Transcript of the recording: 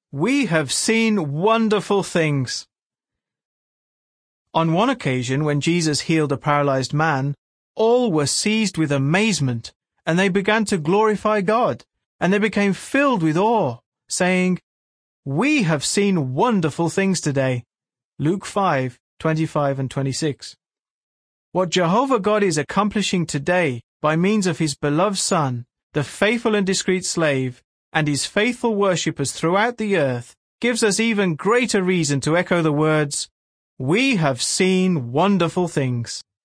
We have seen wonderful things. On one occasion, when Jesus healed a paralyzed man, all were seized with amazement, and they began to glorify God, and they became filled with awe, saying, "We have seen wonderful things today." Luke 5:25 and 26. What Jehovah God is accomplishing today by means of His beloved Son, the faithful and discreet slave, and His faithful worshippers throughout the earth, gives us even greater reason to echo the words, "We have seen wonderful things."